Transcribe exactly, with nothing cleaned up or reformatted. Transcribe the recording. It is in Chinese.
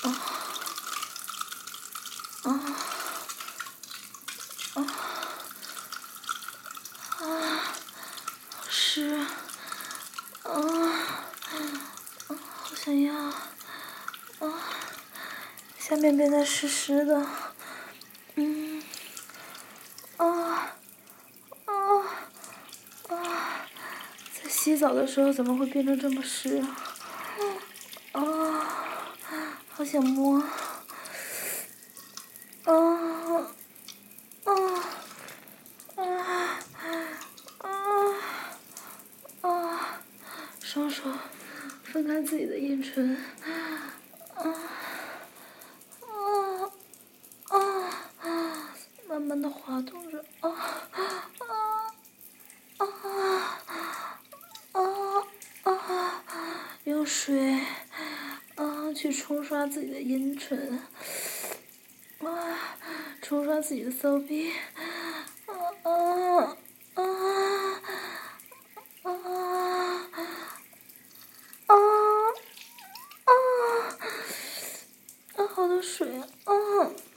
啊啊啊啊！好湿啊！啊啊！好想要啊！下面变得湿湿的，嗯啊啊啊！在洗澡的时候怎么会变得这么湿啊？啊！好想摸，啊啊啊啊啊！双手分开自己的阴唇，啊啊啊！慢慢的滑动着，啊啊啊啊啊！用水啊去冲刷自己的阴唇。啊！冲刷自己的骚逼，啊啊啊啊啊啊！啊，好多水啊！啊